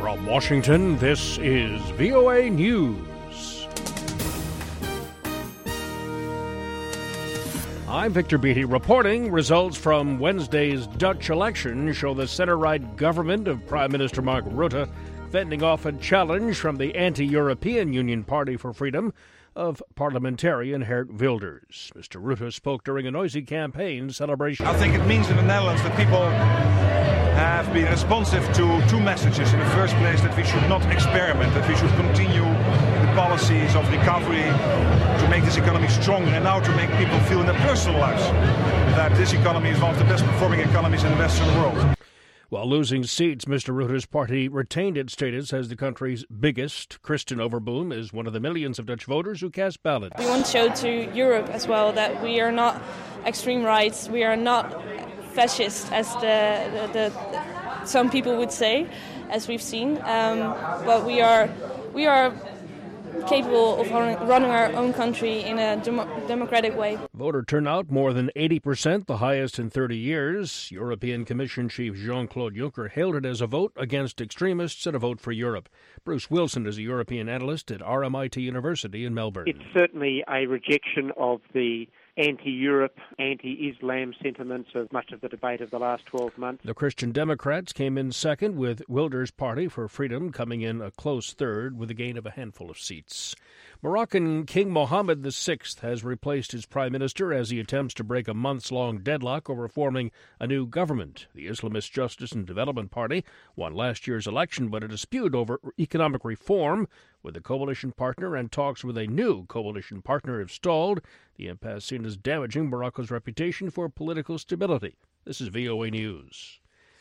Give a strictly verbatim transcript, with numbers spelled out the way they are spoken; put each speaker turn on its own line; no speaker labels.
From Washington, this is V O A News. I'm Victor Beattie reporting. Results from Wednesday's Dutch election show the center-right government of Prime Minister Mark Rutte fending off a challenge from the anti-European Union Party for Freedom of parliamentarian Geert Wilders. Mister Rutte spoke during a noisy campaign celebration.
I think it means in the Netherlands that people have been responsive to two messages. In the first place, that we should not experiment, that we should continue the policies of recovery to make this economy stronger, and now to make people feel in their personal lives that this economy is one of the best performing economies in the Western world.
While losing seats, Mister Rutte's party retained its status as the country's biggest. Christian Overboom is one of the millions of Dutch voters who cast ballots.
We want to show to Europe as well that we are not extreme rights, we are not fascist, as the, the, the some people would say, as we've seen. Um, but we are we are capable of running our own country in a dem- democratic way.
Voter turnout more than eighty percent, the highest in thirty years. European Commission Chief Jean-Claude Juncker hailed it as a vote against extremists and a vote for Europe. Bruce Wilson is a European analyst at R M I T University in Melbourne.
It's certainly a rejection of the anti-Europe, anti-Islam sentiments of much of the debate of the last twelve months.
The Christian Democrats came in second, with Wilders' Party for Freedom coming in a close third with a gain of a handful of seats. Moroccan King Mohammed the sixth has replaced his prime minister as he attempts to break a months-long deadlock over forming a new government. The Islamist Justice and Development Party won last year's election, but a dispute over economic reform with a coalition partner and talks with a new coalition partner have stalled. The impasse seen as damaging Morocco's reputation for political stability. This is V O A News.